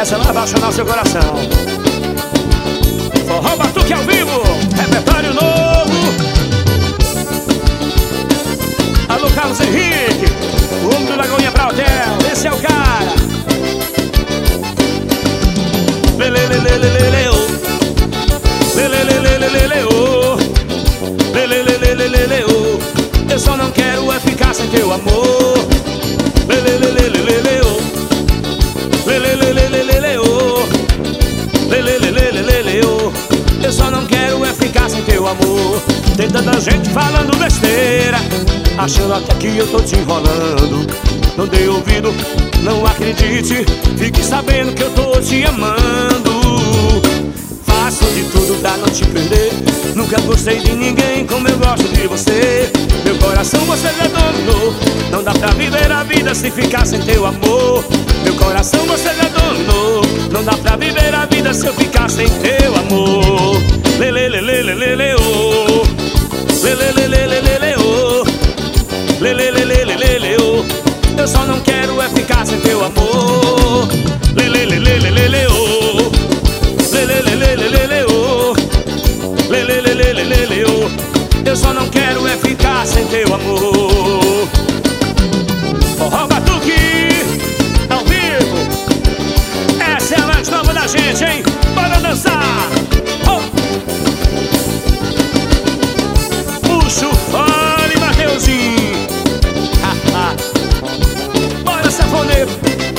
essa vai apaixonar o seu coração. Forró Batuque ao vivo, repertório novo. Alô, Carlos Henrique, o homem do Lagoinha pra Hotel, esse é o cara. Leleleleleleleu, leleleleleleleu, leleleleleleleu. Eu só não quero é ficar sem teu amor. Leleleleleleleu, leleleleleleleu, leleleleleleleu. Eu só não quero é ficar sem teu amor. Tem tanta gente falando besteira, achando até que eu tô te enrolando. Não dê ouvido, não acredite, fique sabendo que eu tô te amando. Faço de tudo pra não te perder, nunca gostei de ninguém como eu gosto de você. Meu coração você já dominou, não dá pra viver a vida se ficar sem teu amor. Meu coração você já dominou, não dá pra viver a vida se eu ficar sem teu amor. Leleleleleleleu, leleleleleleleu, leleleleleleleu. Eu só não quero é ficar sem teu amor. Leleleleleleleu, leleleleleleleu, leleleleleleleu. Eu só não quero é ficar sem teu amor. Forró Batuque ao vivo, essa é a mais nova da gente, hein? Bora dançar! Oh! Puxa o fole, Mateuzinho. Bora, safoneiro.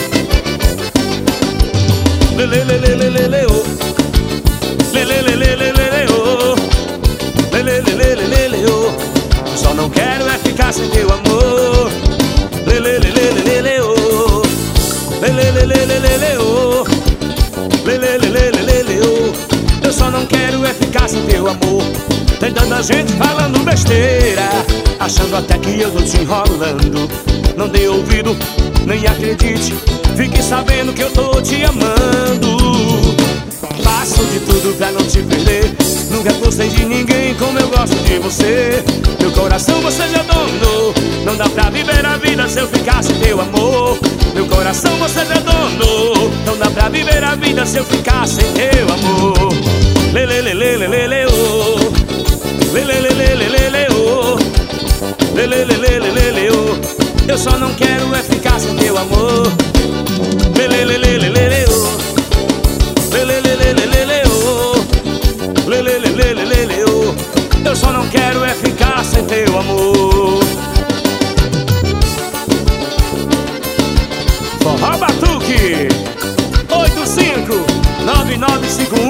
Leleleleleleleu, leleleleleleleu, leleleleleleleu. Só não quero é ficar sem teu amor. Leleleleleleleu, leleleleleleleu, leleleleleleleu. Eu só não quero é ficar sem teu amor. Tem tanta gente falando besteira, achando até que eu tô te enrolando. Não dê ouvido, nem acredite, fique sabendo que eu tô te amando. Faço de tudo pra não te perder, nunca gostei de ninguém como eu gosto de você. Meu coração você já dominou, não dá pra viver a vida se eu ficar sem teu amor. Meu coração você já dominou, não dá pra viver a vida se eu ficar sem teu amor. Leleleleleleleu, leleleleleleleu, leleleleleleleu. Eu só não quero é ficar sem teu amor. Leleleleleleleu, leleleleleleleu, leleleleleleleu. Eu só não quero é ficar sem teu amor. Forró Batuque 85-9951